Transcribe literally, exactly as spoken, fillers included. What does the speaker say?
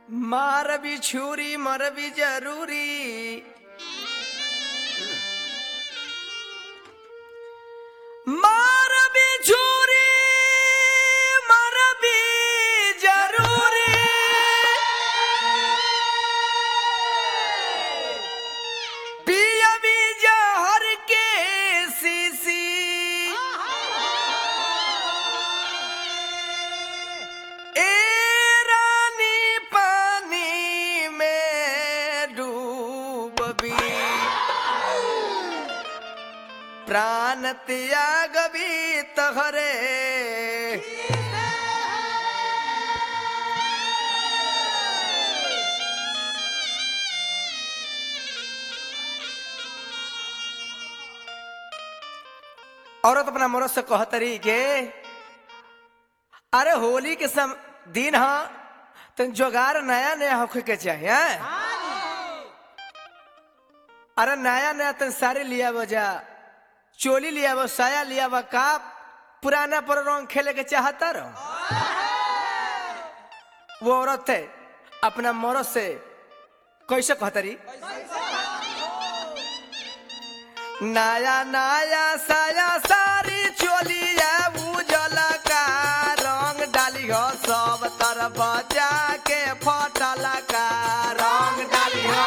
मार भी छुरी मर भी जरूरी मार भी छुरी मर भी जरूरी पिया भी जहर के सीसी प्राण त्याग भी तहरे औरत अपना मर्द से कहतरी के अरे होली के सम दिन हा तो जोगार नया नया होखे के चाहिए। अरे नया नया तन सारे लिया बजा चोली लिया वो साया लिया वो का पुराना पर रंग खेले के चाहता रहो। वो औरत है अपना मर्द से कैसे कहतरी नया नया साया सारी चोलिया उजल का रंग डाली हो सब तरफ जाके फटल का रंग डाली हो